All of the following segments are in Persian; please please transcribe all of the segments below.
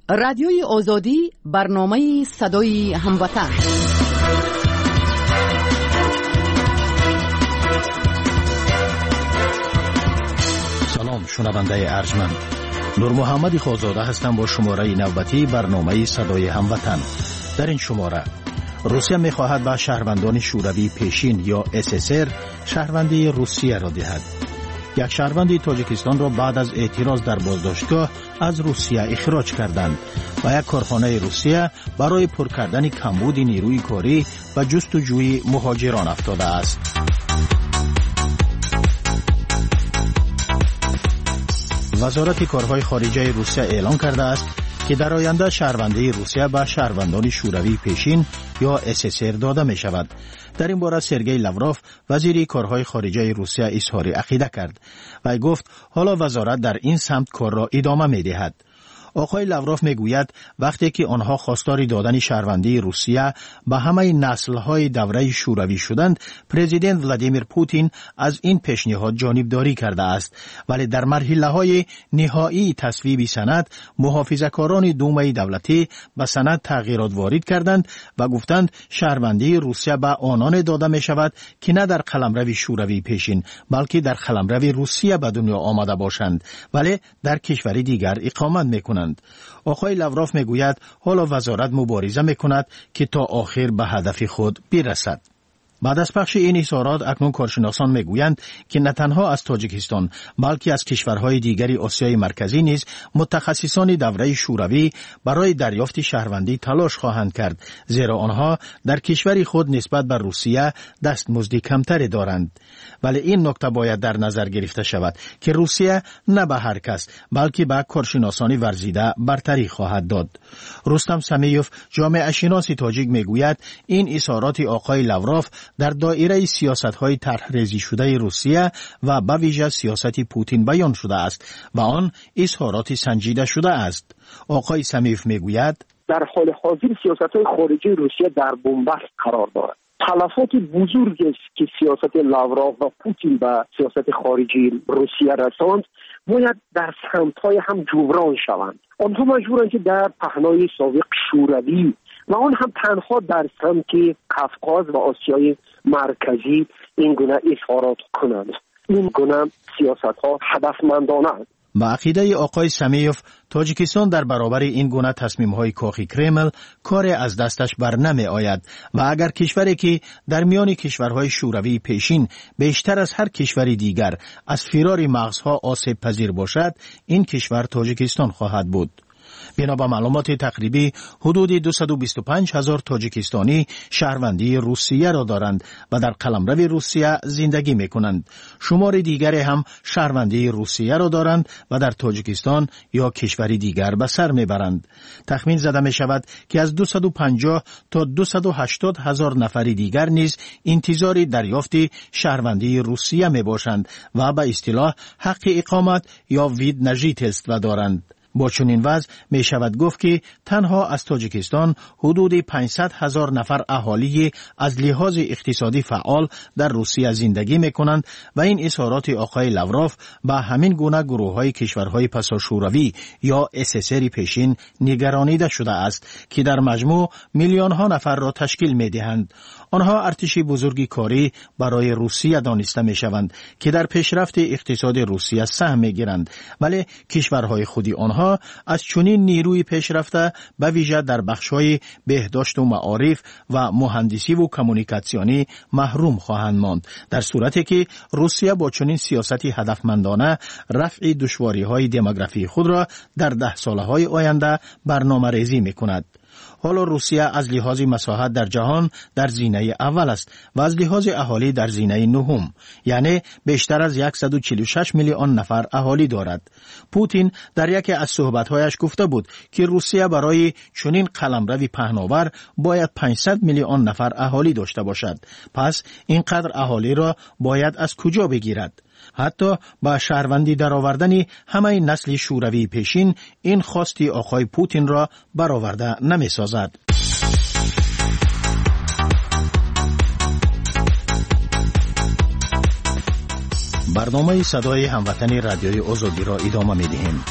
رادیوی آزادی برنامه صدای هموطن. سلام شنونده ارجمند، نور محمد خوزاده هستم با شماره نوبتی برنامه صدای هموطن. در این شماره روسیه می‌خواهد به شهروندان شوروی پیشین یا SSR شهروندی روسیه را دهد. یک شهروند تاجیکستان را بعد از اعتراض در بازداشتگاه از روسیه اخراج کردند و یک کارخانه روسیه برای پر کردن کمبود نیروی کاری و جستجوی مهاجران افتاده است. وزارت کارهای خارجه روسیه اعلام کرده است که در آینده شهروندی روسیه به شهروندان شوروی پیشین یا SSR داده می شود. در این باره سرگئی لاوروف وزیر کارهای خارجه روسیه اظهار عقیده کرد و گفت حالا وزارت در این سمت کار را ادامه می دهد. آقای لاوروف میگوید وقتی که آنها خواستار دادن شهروندی روسیه به همه نسل‌های دوره شوروی شدند، پرزیدنت ولادیمیر پوتین از این پیشنهاد جانبداری کرده است، ولی در مرحله‌های نهایی تصویب سند محافظه‌کاران دومه دولتی به سند تغییرات وارد کردند و گفتند شهروندی روسیه به آنان داده می شود که نه در قلمرو شوروی پیشین بلکه در قلمرو روسیه به دنیا آمده باشند ولی در کشوری دیگر اقامت می‌کنند. آقای لاوروف میگوید حالا وزارت مبارزه میکند که تا آخر به هدف خود برسد. بعد از پخش این اظهارات اکنون کارشناسان میگویند که نه تنها از تاجیکستان بلکه از کشورهای دیگری آسیای مرکزی نیز متخصصان دوره شوروی برای دریافت شهروندی تلاش خواهند کرد، زیرا آنها در کشور خود نسبت به روسیه دستمزد کمتری دارند. ولی این نکته باید در نظر گرفته شود که روسیه نه به هر کس بلکه به کارشناسان ورزیده برتری خواهد داد. رستم سمیوف جامعه شناس تاجیک میگوید این اظهارات آقای لاوروف در دایره سیاست‌های طرح‌ریزی شده روسیه و به ویژه سیاست پوتین بیان شده است و آن اظهارات سنجیده شده است. آقای سمیوف میگوید در حال حاضر سیاست‌های خارجی روسیه در بنبست قرار دارد. تلفات بزرگی است که سیاست لاوروف و پوتین به سیاست خارجی روسیه رساند باید در سمت‌های هم جبران شوند. آنها مجبورند که در پهنای سابق شوروی و آن هم تنها در سمت قفقاز و آسیای مرکزی این گونه اظهارات کنند. این گونه سیاست‌ها هدفمندانه است. با عقیده آقای سمیوف تاجیکستان در برابر این گونه تصمیم‌های کاخ کرمل کار از دستش بر نمی آید و اگر کشوری که در میان کشورهای شوروی پیشین بیشتر از هر کشور دیگر از فرار مغزها آسیب پذیر باشد، این کشور تاجیکستان خواهد بود. بنا به معلومات تقریبی حدود 225,000 تاجیکستانی شهروندی روسیه را دارند و در قلمرو روسیه زندگی می کنند. شمار دیگری هم شهروندی روسیه را دارند و در تاجیکستان یا کشوری دیگر به سر می برند. تخمین زده می شود که از 250 تا 280,000 نفر دیگر نیز انتظار دریافت شهروندی روسیه می باشند و به اصطلاح حق اقامت یا وید نژیت و دارند. با چنین وضع می شود گفت که تنها از تاجیکستان حدود 500,000 نفر اهالی از لحاظ اقتصادی فعال در روسیه زندگی می کنند و این اظهارات آقای لاوروف به همین گونه گروه های کشورهای پساشوروی یا SSR پیشین نگرانیده شده است که در مجموع میلیون ها نفر را تشکیل می دهند. آنها ارتش بزرگی کاری برای روسیه دانسته می شوند که در پیشرفت اقتصاد روسیه سهم می گیرند، ولی کشورهای خودی آنها از چنین نیروی پیشرفته به ویژه در بخش‌های بهداشت و معارف و مهندسی و کمونیکاسیونی محروم خواهند ماند، در صورتی که روسیه با چنین سیاستی هدفمندانه رفع دشواری‌های دموگرافی خود را در 10 سال‌های آینده برنامه‌ریزی می‌کند. حالا روسیه از لحاظ مساحت در جهان در زینه اول است و از لحاظ اهالی در زینه نهم، یعنی بیشتر از 146 میلیون نفر اهالی دارد. پوتین در یکی از صحبت‌هایش گفته بود که روسیه برای چنین قلمرو پهناور باید 500 میلیون نفر اهالی داشته باشد. پس اینقدر اهالی را باید از کجا بگیرد؟ حتی با شهروندی درآوردن همه نسل شوروی پیشین این خواستی آقای پوتین را برآورده نمی سازد. برنامه صدای هموطن رادیوی آزادی را ادامه می دهیم.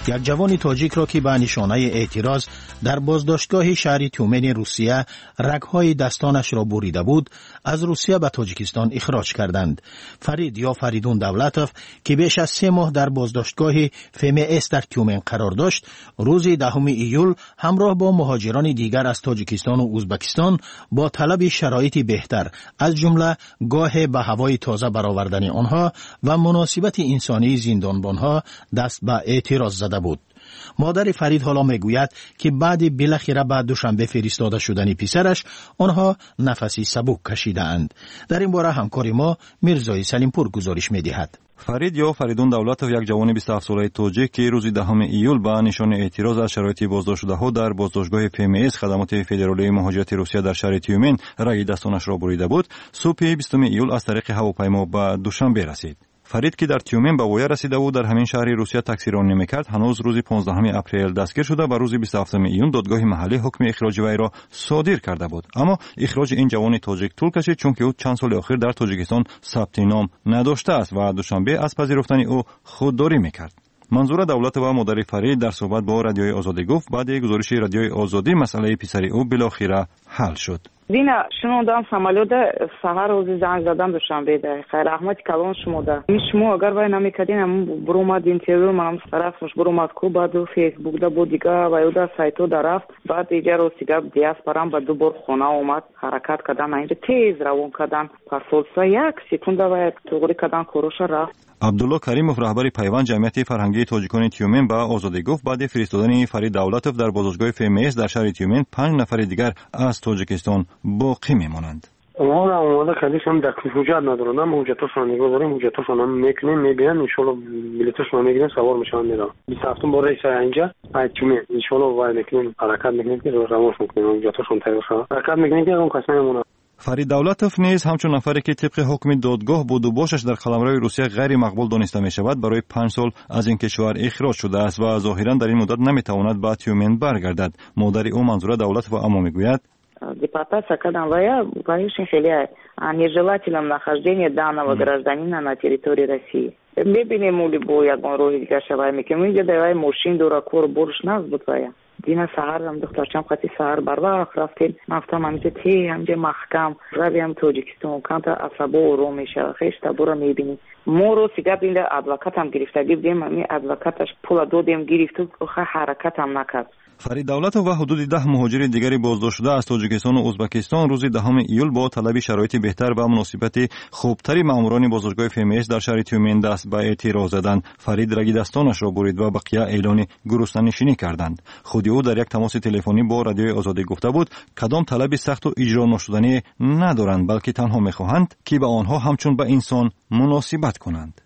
یک جوان تاجیک را که به نشانه اعتراض در بازداشتگاه شهر تیومن روسیه رگ‌های دستانش را بریده بود، از روسیه به تاجیکستان اخراج کردند. فرید یا فریدون دولتوف که بیش از 3 ماه در بازداشتگاه FMS در تیومن قرار داشت، روز 10 ایول همراه با مهاجران دیگر از تاجیکستان و ازبکستان با طلب شرایطی بهتر، از جمله گاه به هوای تازه برآوردن آنها و مناسبت انسانی زندانبانها، دست به اعتراض زده بود. مادر فرید حالا میگوید که بعد بالاخره بعد دوشنبه فرستاده شدن پسرش آنها نفسی سبک کشیده اند. در این باره همکار ما میرزای سلیمپور گزارش میدهد. فرید یا فریدون دولتوف یک جوان 27 ساله تاجیک که روز 10 ایول به نشان اعتراض از شرایط بازداشت شده‌ها در بازداشتگاه FMS خدمات فدرالی مهاجرت روسیه در شهر تیومن رگ دستانش را بریده بود، صبح 20 ایول از طریق هواپیما به دوشنبه رسید. فرید که در تیومن به ویا رسیده بود در همین شهر روسیه تاکسی رانی میکرد، هنوز روز 15 اپریل دستگیر شده و روز 27 ایون دادگاه محلی حکم اخراج وی را صادر کرده بود. اما اخراج این جوان تاجیک طول کشید چون که او چند سال اخیر در تاجیکستان ثبت نام نداشته است و دوشنبه از پذیرفتن او خودداری میکرد. منظور دولت و مادر فرید در صحبت با رادیوی آزادی گفت بعد گزارش رادیوی آزادی مسئله پسر او بالاخره حل شد. دینا شنوندم самолет سحر روز زنگ زدم دوشنبه ده خیر احمد کلان شموده شما اگر وای نمیکردین بروماد اینترویو منم طرفش بروماد کو بعد فیسبوک دا بود دیگه و یو دا سایتو درفت بعد دیگه رو سیگا دیاسپورام با دوبار خونه اومد حرکت کردن اینجا تیز روان کردن پاسولسا یک سکونده و توغری کردن کوروش رفت. عبدالله کریموف رهبر پیوند جمعیت فرهنگی تاجیکان تیومن به آزادی گفت بعد فرستادن فرید دولتوف در بازداشتگاه FMS در شهر تیومن 5 نفر دیگر از تاجیکستان باقی میمانند. ما را اومده کلیشون در حجت ندارن، ما حجتاشون نگاه داریم، حجتاشون هم میکنیم، میبینن ان شاء الله بلیتاشون میگیرن سوار میشن میرن. 27 بار رئیس اینجا اینجا ان شاء الله وای میکنیم حرکت میکنیم که روانش میکنیم، حجتاشون تیار شد حرکت میکنیم که اون کسایی مونن. فرید دولتوف نیز همچون نفری که طبق حکم دادگاه بود و باشش در قلمرو روسیه غیر مقبول دانسته می شود برای 5 سال از این کشور اخراج شده است و ظاهرا در این مدت نمیتواند به تیومن برگردد. مادر او منظور دولتوف اما میگوید депортация когда конечно خیلی нежелательным нахождение данного гражданина на территории России. ببینیم مولی با یک راه دیگه شوای میکنم اینجا دوای ماشین دورا کور برش ناز بود وای دینا سحر هم دخترچم خاطی سحر بر وقت رفتیم رفتم همینجا همینجا محکم رویم تاجیکستان کانتا عصبو رو میشه خیش تا برو میبینی ما رو سیگا بینده ادوکات هم گرفته گفتیم همین ادوکاتش پول دادیم گرفت و حرکت هم نکرد. فرید دولتوف و حدود 10 مهاجر دیگری بازداشت شده از تاجیکستان و ازبکستان روز 10 ایول با طلب شرایط بهتر و مناسبت خوبتری ماموران بازداشتگاه FMS در شهر تیومن دست به اعتراض زدند. فرید رگ دستانش را برید و بقیه اعلان گرسنه‌نشینی کردند. خود او در یک تماس تلفنی با رادیوی آزادی گفته بود کدام طلب سخت و اجرا نشدنی ندارند بلکه تنها می‌خواهند که به آنها همچون به انسان مناسبت کنند.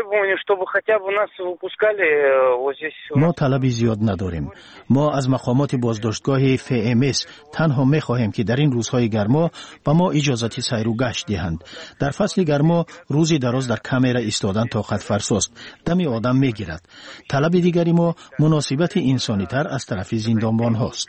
ما طلبی زیاد نداریم. ما از مقامات بازداشتگاه FMS تنها می خواهیم که در این روزهای گرما به ما اجازت سیر و گشت دهند. در فصل گرما روزی دراز در کامera ایستادن طاقت فرساست، دم آدم می گیرد. طلب دیگری ما مناسبت انسانی تر از طرف زندانبان هاست.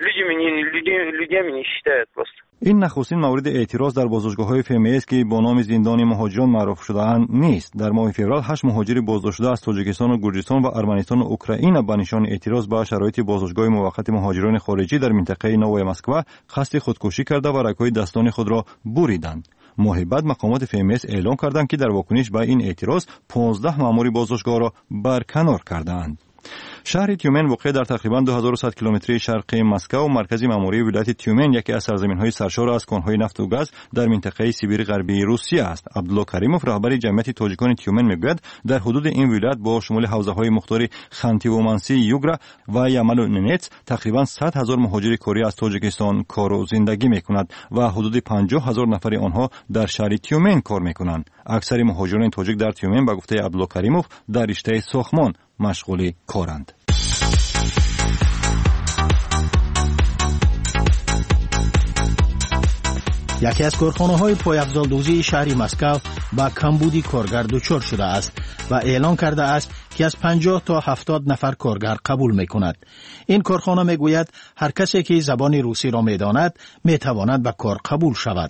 این نخستین مورد اعتراض در بازداشتگاه‌های FMS که با نام زندان مهاجران معروف شده‌اند نیست. در ماه فوریه 8 مهاجر بازداشت شده از تاجیکستان و گرجستان و ارمنستان و اوکراین به نشان اعتراض به شرایط بازداشتگاه موقت مهاجران خارجی در منطقه نوای مسکو قصد خودکشی کرده و رگ‌های دستان خود را بریدند. ماه بعد مقامات FMS اعلام کردند که در واکنش به این اعتراض 15 مأمور بازداشتگاه را برکنار کردند. شهر تیومن واقع در تقریباً 2100 کیلومتری شرقی مسکو و مرکزی مأموری ولایت تیومن یکی از سرزمین‌های سرشار از کان‌های نفت و گاز در منطقه سیبیر غربی روسیه است. عبدالله کریموف رهبر جمعیت تاجیکان تیومن میگوید در حدود این ولایت با شمول حوزه‌های مختار خانتی-ومانسی، یوگرا و یمل و ننتس تقریباً 100,000 مهاجر کاری از تاجیکستان کار و زندگی می‌کنند و حدود 50,000 نفر آنها در شهر تیومن کار می‌کنند. اکثر مهاجران تاجیک در تیومن به گفته عبدالله کریموف در رشته ساختمان مشغول کارند. یکی از کارخانه‌های پایافزال‌دوزی شهر مسکو با کمبودی کارگر دچار شده است و اعلان کرده است که از 50 تا 70 نفر کارگر قبول می‌کند. این کارخانه می‌گوید هر کسی که زبان روسی را می‌داند می‌تواند به کار قبول شود.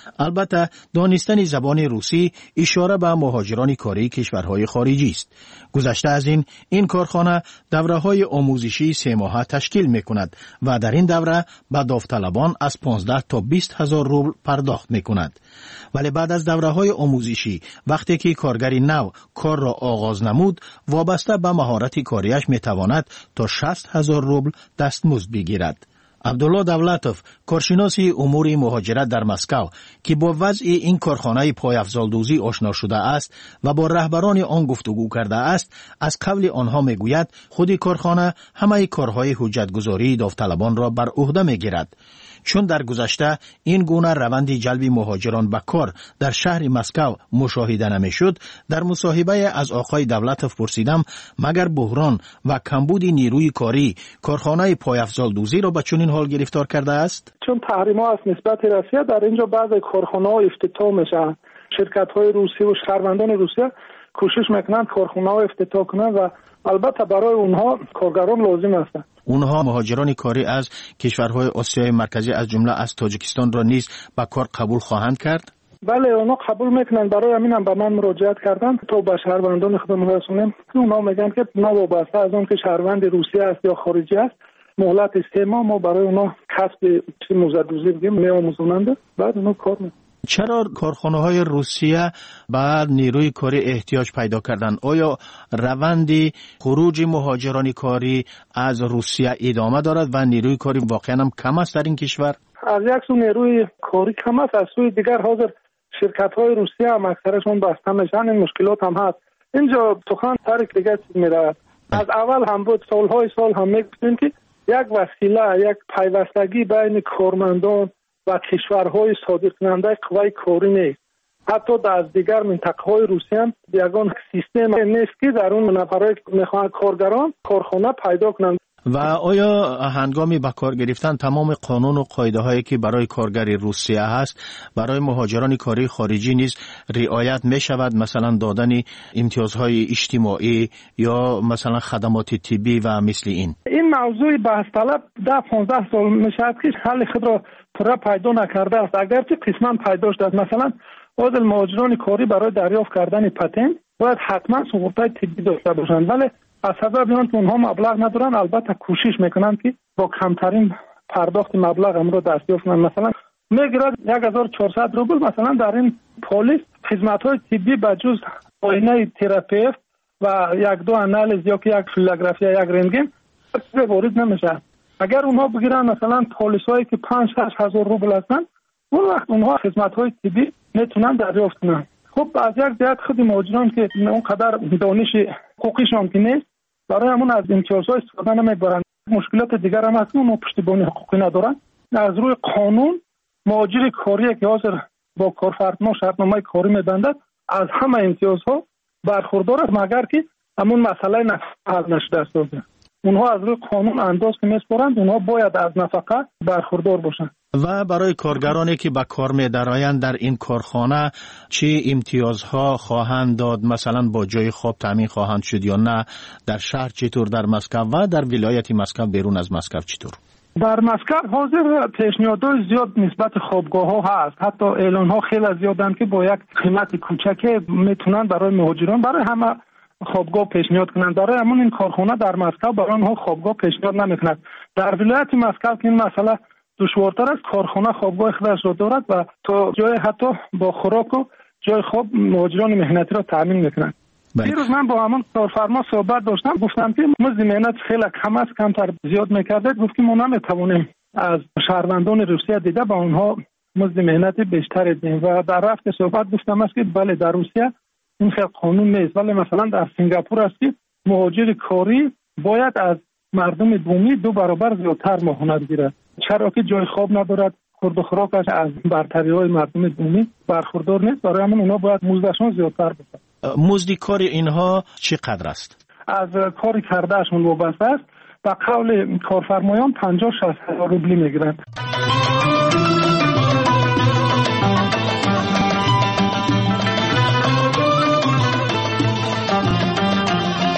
البته دانستن زبان روسی اشاره به مهاجران کاری کشورهای خارجی است. گذشته از این کارخانه دوره‌های آموزشی 3 ماهه تشکیل می‌کند و در این دوره به داوطلبان از 15 تا 20 هزار روبل پرداخت می‌کند. ولی بعد از دوره‌های آموزشی وقتی که کارگری نو کار را آغاز نمود، وابسته به مهارت کاریش می‌تواند تا 60 هزار روبل دستمزد بگیرد. عبدالله دولتوف، کارشناس امور مهاجرت در مسکو که با وضع این کارخانه پایافزالدوزی آشنا شده است و با رهبران آن گفتگو کرده است، از قول آنها میگوید خود کارخانه همه کارهای حجتگذاری داوطلبان را بر عهده میگیرد. چون در گذشته این گونه روند جلب مهاجران به کار در شهر مسکو مشاهده نمیشد، در مصاحبه از آقای دولتوف پرسیدم مگر بحران و کمبود نیروی کاری کارخانه پایافزالدوزی را به چنین حال گرفتار کرده است؟ چون تحریم‌ها از نسبت روسیه در اینجا بعضی کارخانه‌ها افتتاح میشن. شرکت‌های روسی و شهروندان روسیه کوشش میکنند کارخانه‌ها افتتاح کنند و البته برای اونها کارگران لازم هستند. اونها مهاجران کاری از کشورهای آسیای مرکزی از جمله از تاجیکستان را نیز به کار قبول خواهند کرد؟ بله، اونا قبول میکنن. برای همین هم به من مراجعت کردن تا به شهروندان خودمون رسونیم. اونا میگن که وابسته از اون که شهروند روسیه است یا خارجی است، مهلت 3 ماه ما برای اونا کسب موزدوزی بگیم میآموزونند، بعد اونا کار میکنن. چرا کارخانه‌های روسیه بعد نیروی کاری احتیاج پیدا کردن؟ آیا روند خروج مهاجران کاری از روسیه ادامه دارد و نیروی کاری واقعا هم کم است در این کشور؟ از یک سو نیروی کاری کم است، از سوی دیگر حاضر شرکت‌های روسیه هم اکثرشون بسته میشن. این مشکلات هم هست. اینجا سخن طریق دیگر میره. از اول هم بود، سالهای سال هم میگفتیم که یک وسیله، یک پیوستگی بین کارمندان و کشورهای صادر کننده قوای کاری نیست. حتی در دیگر منطقه‌های روسیه هم یگان سیستم نیست که در اون نفرای میخوان کارگران کارخانه پیدا کنند. و آیا هنگامی به کار گرفتن تمام قانون و قاعده هایی که برای کارگری روسیه هست برای مهاجران کاری خارجی نیز رعایت می شود؟ مثلا دادن امتیازهای اجتماعی یا مثلا خدمات طبی و مثل این موضوع بحث طلب 10-15 سال می شود که حل خود را پورا پیدا نکرده است. اگرچه قسما پیدا شده است. مثلا عادل مهاجران کاری برای دریافت کردن پتنت باید حتما سقوط‌های طبی داشته باشند، ولی از سبب این که اونها مبلغ ندارن البته کوشش میکنن که با کمترین پرداخت مبلغ هم رو دریافت کنن. مثلا میگیرد 1400 روبل مثلا در این پلیس خدمات‌های طبی بجز معاینه تراپیست و 1-2 آنالیز یا یک فیلوگرافی یا یک رنتگن وارد نمیشه. اگر اونها بگیرن مثلا پلیسایی که 5-6 هزار روبل هستن، اون وقت اونها خدمات‌های طبی میتونن دریافت کنن. خب از یک جهت خود مهاجران که اونقدر دانش حقوقیشون که نیست، برای همون از امتیازهای استفاده نمیبرن. مشکلات دیگر هم هست، اونها پشتیبانی حقوقی ندارن. از روی قانون مهاجر کاری که حاضر با کارفرما شرطنامه کاری میبندد از همه امتیازها برخوردار است، مگر که همون مسئله نفقه حل نشده است. اونها از روی قانون انداز که میسپارند، اونها باید از نفقه برخوردار باشند. و برای کارگرانی که به کار می‌درآیند در این کارخانه چه امتیازها خواهند داد؟ مثلا با جای خواب تامین خواهند شد یا نه؟ در شهر چطور؟ در مسکو و در ولایت مسکو بیرون از مسکو چطور؟ در مسکو حاضر پیشنهادهای زیاد نسبت خوابگاه‌ها هست. حتی اعلان‌ها خیلی زیادن که با یک قیمت کوچک میتونن برای مهاجران برای همه خوابگاه پیشنهاد کنند. برای همون این کارخانه در مسکو برای آنها خوابگاه پیشنهاد نمی‌کند. در ولایت مسکو این مسئله دشوارتر است. کارخانه خوابگاه خودش را دارد و تا جای حتی با خوراک و جای خواب مهاجران مهنتی را تامین می‌کنند. دیروز من با همون کارفرما صحبت داشتم، گفتم که مزد مهنت خیلی کم است، کمتر زیاد می‌کرده. گفت که ما نمی‌توانیم از شهروندان روسیه دیده با اونها مزد مهنت بیشتر بدیم. و در رفت صحبت گفتم است که بله در روسیه این خیلی قانون نیست، ولی مثلا در سنگاپور است که مهاجر کاری باید از مردم بومی 2 برابر زیادتر ماهانه بگیرد، چرا که جای خواب ندارد، خورد و خوراکش از برتری‌های مردم بومی برخوردار نیست. برای همون اونا باید مزدشون زیادتر بشه. مزد کار اینها چقدر است؟ از کاری کردهشون وابسته است. به قول کارفرمایان 50-60 هزار روبلی میگیرند.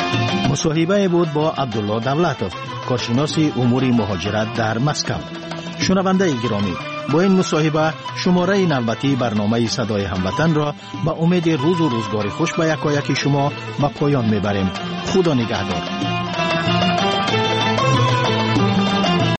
مصاحبه بود با عبدالله دولتوف، کارشناس امور مهاجرت در مسکو. شنونده گرامی، با این مصاحبه شماره نوبتی برنامه صدای هموطن را با امید روز و روزگار خوش به یکایک شما به پایان میبریم. خدا نگهدار.